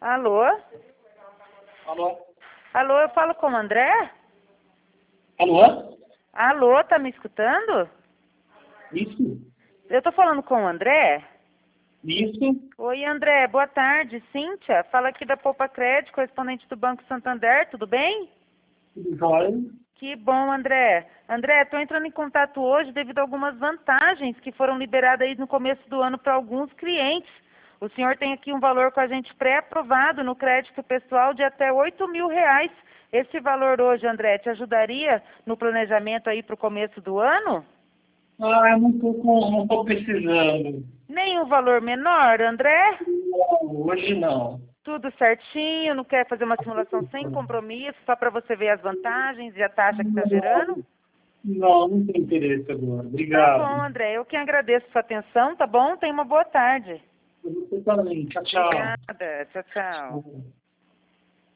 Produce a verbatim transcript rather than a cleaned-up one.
Alô? Alô? Alô, eu falo com o André? Alô? Alô, tá me escutando? Isso? Eu tô falando com o André? Isso? Oi, André, boa tarde. Cíntia, fala aqui da Poupa Crédito, correspondente do Banco Santander, tudo bem? Tudo jóia? Que bom, André. André, estou entrando em contato hoje devido a algumas vantagens que foram liberadas aí no começo do ano para alguns clientes. O senhor tem aqui um valor com a gente pré-aprovado no crédito pessoal de até oito mil reais. Esse valor hoje, André, te ajudaria no planejamento aí para o começo do ano? Ah, eu não estou não tô precisando. Nem um valor menor, André? Não, hoje não. Tudo certinho, não quer fazer uma simulação sem compromisso, só para você ver as vantagens e a taxa que está gerando? Não, não tem interesse agora. Tá Obrigado. bom, André. Eu que agradeço a sua atenção, tá bom? Tenha uma boa tarde. Você também. Tchau, tchau. Obrigada. Tchau, tchau.